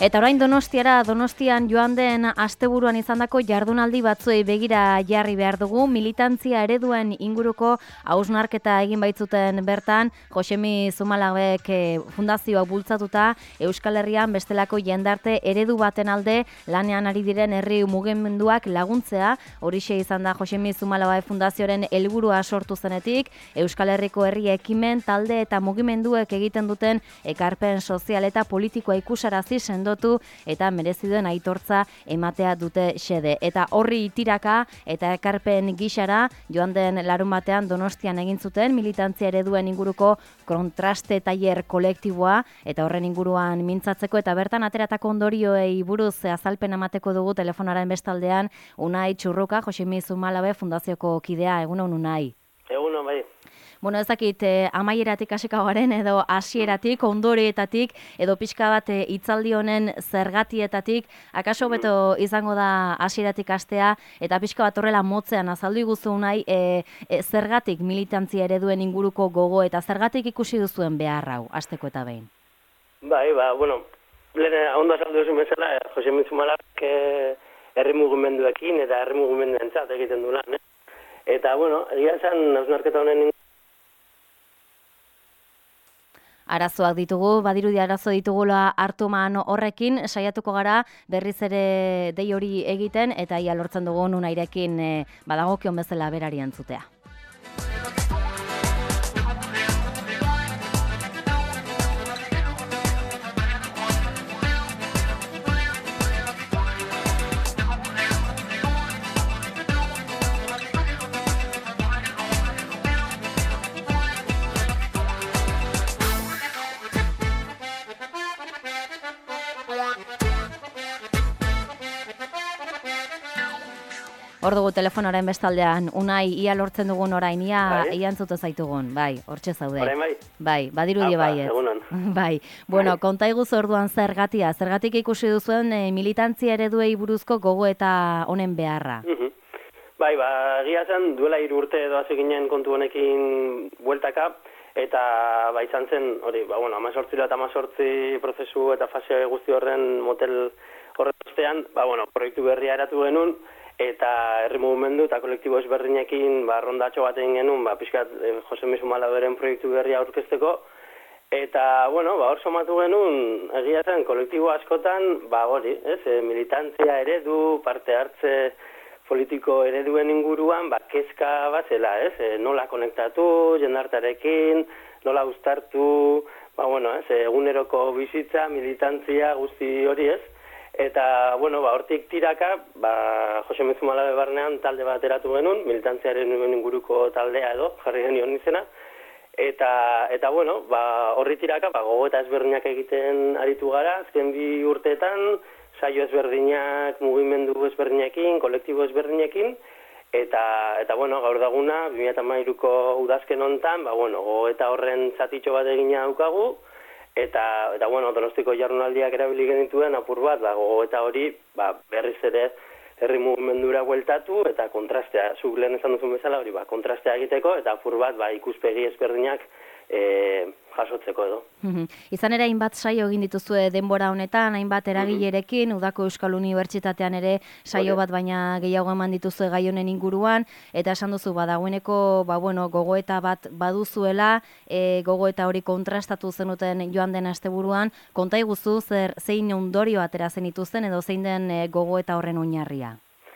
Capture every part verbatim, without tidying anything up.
Eta orain Donostiara, Donostian joan den asteburuan izandako jardunaldi batzuei begira jarri behar dugu. Militantzia ereduen inguruko hausnarketa egin baitzuten bertan, Josemi Zumalagek fundazioa bultzatuta Euskal Herrian bestelako jendarte eredu baten alde lanean ari diren herri mugimenduak laguntzea. Horixe izan da Josemi Zumalagek fundazioaren helburua sortu zenetik, Euskal Herriko herri ekimen, talde eta mugimenduek egiten duten ekarpen sozial eta politikoa ikusarazi sendo eta merezi duen aitortza ematea dute xede. Eta horri tiraka eta ekarpen gixara joan den larun batean Donostian egin zuten militantzia ereduen inguruko kontraste tailer kolektiboa eta horren inguruan mintzatzeko eta bertan ateratako ondorioei buruz azalpen emateko dugu telefonaren bestaldean Unai Txurruka, Josemi Zumalabe fundazioko kidea. Egunon, Unai. Egunon, bai. Bueno, ez dakit, eh, amaieratik hasiko garen edo hasieratik, ondorietatik, edo pixka bat hitzaldi honen zergatietatik, akaso beto izango da hasieratik hastea, eta pixka bat horrela motzean azaldu iguzu nahi, e, e, zergatik militantzia ereduen inguruko gogo, eta zergatik ikusi duzuen behar hau, hasteko eta behin? Bai, ba, bueno, lehen ondo azaldu duzu bezala, Josemi Zumalagek herri mugimenduekin eta herri mugimenduentzat egiten du lan, eh? Eta, bueno, egia esan, hausnarketa honen arazoak ditugu, badirudi arazo ditugula hartuman horrekin, saiatuko gara berriz ere dei hori egiten, eta ia lortzen dugun Unairekin e, badagokion bezala berari entzutea. Hor dugu telefonaren bestaldean, Unai, ia lortzen dugun orain, ia, bai? Ia entzute zaitugun, bai, hortxe zaude. Orain bai? Bai, badirudi bai ez. Bai, bueno, bai. Konta iguzu orduan zergatia, zergatik ikusi duzuen e, militantzia ereduei buruzko gogo eta honen beharra. Uh -huh. Bai, ba, egia zen, duela hiru urte edo hasi ginen kontu honekin bueltaka, eta ba, izan zen, hori, ba, bueno, amazortzi eta amazortzi prozesu eta fase guzti horren motel horren ostean, ba, bueno, proiektu berria eratu genuen, eta herri mugimendu eta kolektibo ezberdinekin ba, rondatxo bat egin genuen, ba, pixkat eh, Josemi Zumalageren proiektu berria aurkezteko, eta, bueno, ba, hor somatu genuen, egia zen, kolektibo askotan, ba, hori, ez, e, militantzia eredu, parte hartze politiko ereduen inguruan, ba, kezka bat zela, ez, e, nola konektatu, jendartarekin, nola uztartu, ba, bueno, ez, eguneroko bizitza, militantzia, guzti hori, ez, eta, bueno, ba, hortik tiraka, ba, Josemi Zumalage barnean talde bat eratu genuen, militantziaren inguruko taldea edo, jarri genion izena, eta, eta bueno, ba, horri tiraka, ba, gogo eta ezberdinak egiten aritu gara, azken bi urteetan, saio ezberdinak, mugimendu ezberdinekin, kolektibo ezberdinekin, eta, eta bueno, gaur daguna, bi mila hamairuko udazken hontan, ba, bueno, gogo eta horren zatitxo bat egina daukagu, Eta, eta bueno, Donostiko jardunaldiak erabili genituen apur bat, ba, gogo eta hori ba, berriz ere herri mugimendura bueltatu eta kontrastea, zuk lehen esan duzun bezala hori, ba, kontrastea egiteko eta apur bat ba, ikuspegi ezberdinak e, jasotzeko edo. Izan ere, hainbat saio egin dituzue denbora honetan, hainbat eragilerekin, Udako Euskal Unibertsitatean ere saio bat baina gehiago eman dituzue gai honen inguruan, eta esan duzu, badagoeneko, ba, bueno, gogoeta bat baduzuela, e, gogoeta hori kontrastatu zenuten joan den asteburuan, konta iguzu zer zein ondorio atera zen dituzten edo zein den e, gogoeta horren oinarria?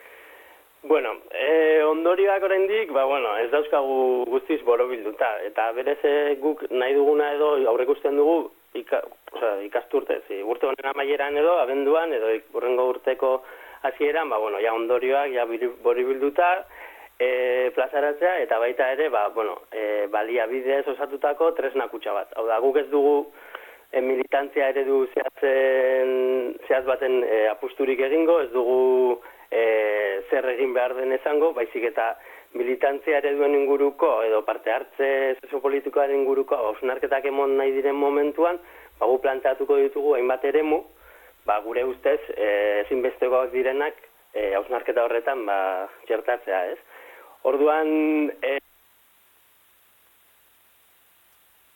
Bueno, eh, ondorioak oraindik, ba, bueno, ez dauzkagu guztiz borobilduta, eta berez guk nahi duguna edo aurreikusten dugu ika, oza, ikasturte, zi, urte honen amaieran edo, abenduan, edo urrengo urteko hasieran, ba, bueno, ja ondorioak, ja borobilduta, e, plazaratzea, eta baita ere, ba, bueno, e, baliabidez osatutako tresna kutxa bat. Hau da, guk ez dugu e, militantzia eredu zehatzen, zehaz baten e, apusturik egingo, ez dugu E, zer egin behar den esango, baizik eta militantzia ereduen inguruko edo parte hartze soziopolitikoaren inguruko hausnarketak emon nahi diren momentuan, ba, gu planteatuko ditugu hainbat eremu, ba, gure ustez e, ezinbestekoak direnak e, hausnarketa horretan ba, txertatzea, ez? Orduan, e,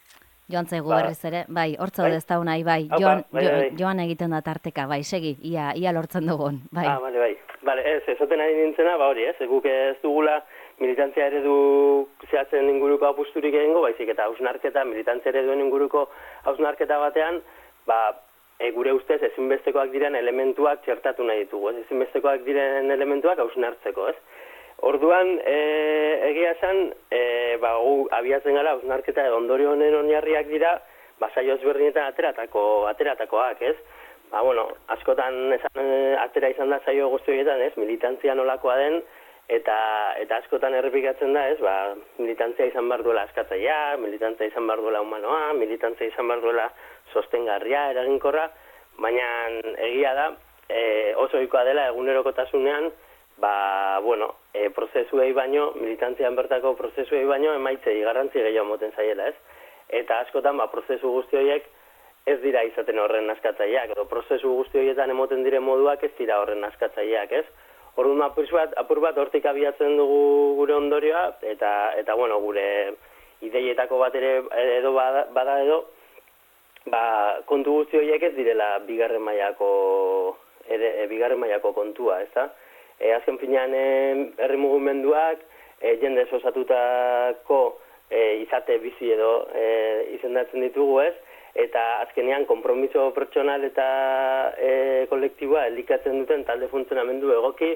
Joan zaigu Ba. berriz ere, bai, hortza Bai? ez da unai, bai, Aupa, joan, bai, jo- bai. joan egiten da tarteka, bai, segi, ia, ia lortzen dugun, bai. Ah, bale, bai. Bale, ez, esaten ari nintzena, ba hori, ez, guk ez dugula militantzia eredu zehatzen inguruko apusturik egingo, baizik eta hausnarketa, militantzia ereduen inguruko hausnarketa batean, ba, e, gure ustez ezinbestekoak diren elementuak txertatu nahi ditugu, ez, ezinbestekoak diren elementuak hausnartzeko, ez. Orduan, e, egia esan, e, ba, gu abiatzen gara hausnarketa edo ondorio honen oinarriak dira, ba, saio ezberdinetan ateratako, ateratakoak, ez. Ba, bueno, askotan esan, atera izan da saio guzti horietan, ez, militantzia nolakoa den, eta eta askotan errepikatzen da, ez, ba, militantzia izan behar duela askatzailea, militantzia izan behar duela humanoa, militantzia izan behar duela sostengarria, eraginkorra, baina egia da, e, oso ohikoa dela egunerokotasunean, ba, bueno, e, prozesuei baino, militantzian bertako prozesuei baino, emaitzei garrantzi gehiago moten zaiela, ez? Eta askotan, ba, prozesu guzti horiek ez dira izaten horren askatzaileak, edo prozesu guzti horietan emoten diren moduak ez dira horren askatzaileak, ez? Orduan apur bat, apur bat hortik abiatzen dugu gure ondorioa, eta, eta bueno, gure ideietako bat ere edo bada, bada edo, ba, kontu guzti horiek ez direla bigarren mailako ere, e, bigarren mailako kontua, ezta? E, azken finean e, herri mugimenduak, e, jende osatutako e, izate bizi edo e, izendatzen ditugu, ez? Eta azkenean konpromiso pertsonal eta e, kolektiboa elikatzen duten talde funtzionamendu egoki.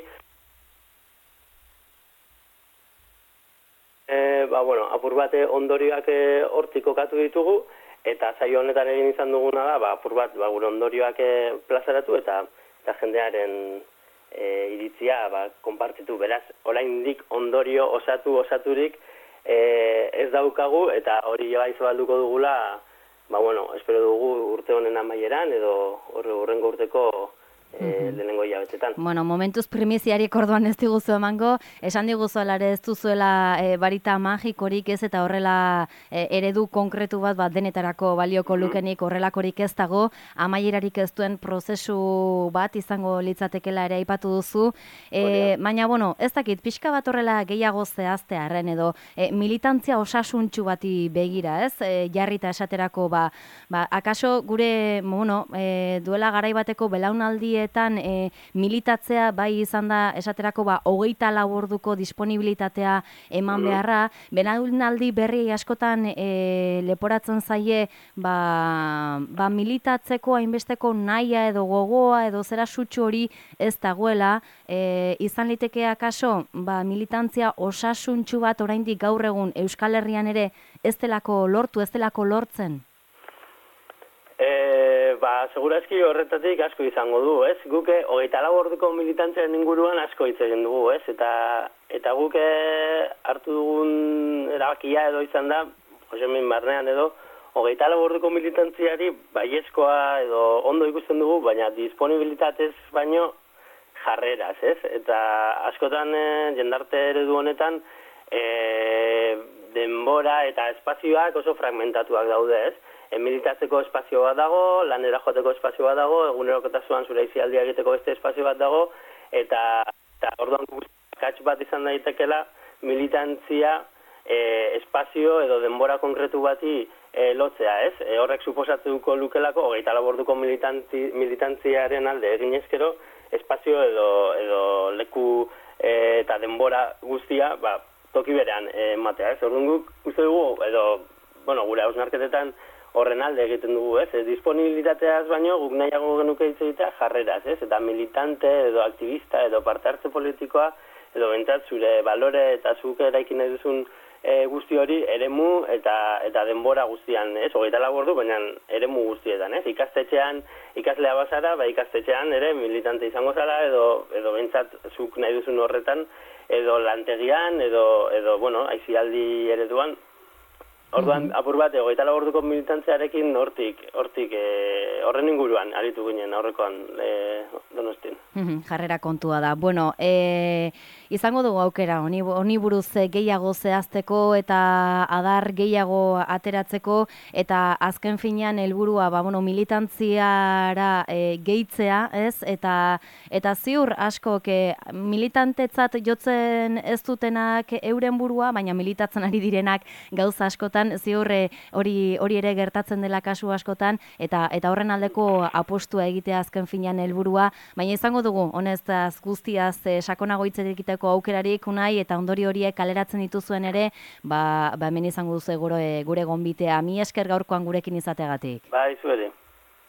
E, ba, bueno, apur bate ondorioak e, hortik kokatu ditugu, eta saio honetan egin izan duguna da, ba, apur bat ba, gure ondorioak e, plazaratu eta, eta jendearen e, iritzia ba, konpartitu. Beraz, oraindik ondorio osatu osaturik e, ez daukagu, eta hori bai zabalduko dugula, ba, bueno, espero dugu urte honen amaieran edo horrengo urteko e, lehenengo hilabetetan. Bueno, momentuz primiziarik orduan ez diguzu emango, esan diguzu alare ez duzuela e, barita magikorik ez eta horrela e, eredu konkretu bat bat denetarako balioko lukenik horrelakorik ez dago, amaierarik ez duen prozesu bat izango litzatekela ere aipatu duzu, e, baina, bueno, ez dakit, pixka bat horrela gehiago zehaztearren edo e, militantzia osasuntxu bati begira, ez? E, jarrita esaterako, ba, ba, akaso gure, bueno, e, duela garai bateko belaunaldi etan e, militatzea bai izan da esaterako ba hogeita lau orduko disponibilitatea eman beharra, belaunaldi berri askotan e, leporatzen zaie ba, ba militatzeko hainbesteko nahia edo gogoa edo zera sutsu hori ez dagoela, e, izan liteke akaso ba militantzia osasuntsu bat oraindik gaur egun Euskal Herrian ere ez delako lortu, ez delako lortzen? E, ba, segurazki horretatik asko izango du, ez? Guke hogeita lau orduko militantziaren inguruan asko hitz egin dugu, ez? Eta, eta guke hartu dugun erabakia edo izan da, Josemin barnean edo, hogeita lau orduko militantziari baiezkoa edo ondo ikusten dugu, baina disponibilitatez baino jarreraz, ez? Eta askotan e, jendarte eredu honetan e, denbora eta espazioak oso fragmentatuak daude, ez? E, militatzeko espazio bat dago, lanera joateko espazio bat dago, egunerokotasunean zure izialdia egiteko beste espazio bat dago, eta, eta orduan katx bat izan daitekela militantzia e, espazio edo denbora konkretu bati e, lotzea, ez? E, horrek suposatuko lukelako, hogeita lau orduko militantzi, militantziaren alde egin ezkero, espazio edo, edo leku e, eta denbora guztia, ba, toki berean ematea, ez? Orduan guk uste dugu, edo, bueno, gure hausnarketetan horren alde egiten dugu, ez? E, disponibilitateaz baino guk nahiago genuke hitz egitea jarreraz, ez? Eta militante edo aktivista edo parte hartze politikoa edo bentsat zure balore eta zuk eraikin nahi duzun e, guzti hori eremu eta eta denbora guztian, ez? Hogeita lau ordu, baina eremu guztietan, ez? Ikastetxean, ikaslea bazara, ba ikastetxean ere militante izango zara edo edo bentsat zuk nahi duzun horretan edo lantegian edo edo bueno, aisialdi ereduan. Orduan, apur bat, hogeita lau orduko militantziarekin hortik, hortik, e, horren inguruan aritu ginen aurrekoan e, Donostian. Jarrera kontua da. Bueno, e, izango dugu aukera, honi, honi buruz gehiago zehazteko eta adar gehiago ateratzeko, eta azken finean helburua ba, bueno, militantziara e, gehitzea, ez? Eta, eta ziur askok e, militantetzat jotzen ez dutenak euren burua, baina militatzen ari direnak gauza askotan, ziur e, hori hori ere gertatzen dela kasu askotan, eta eta horren aldeko apostua egitea azken finean helburua, baina izango dugu, honeztaz guztiaz e, sakonago hitz egiteko aukerarik unai, eta ondori horiek kaleratzen dituzuen ere, ba, ba hemen izango duzu gure, gure gonbitea. Mi esker gaurkoan gurekin izateagatik. Bai, zu ere.